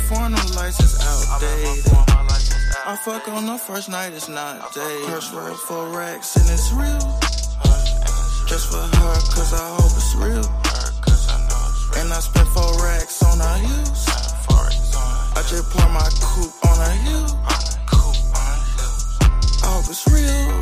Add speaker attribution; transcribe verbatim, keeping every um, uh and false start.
Speaker 1: foreign, the license outdated. I fuck on the first night, it's not dated. Purse worth four racks and it's real. Just for her, cause I hope it's real. And I spent four racks on her heels. I just pour my coupe on her heel. I hope it's real.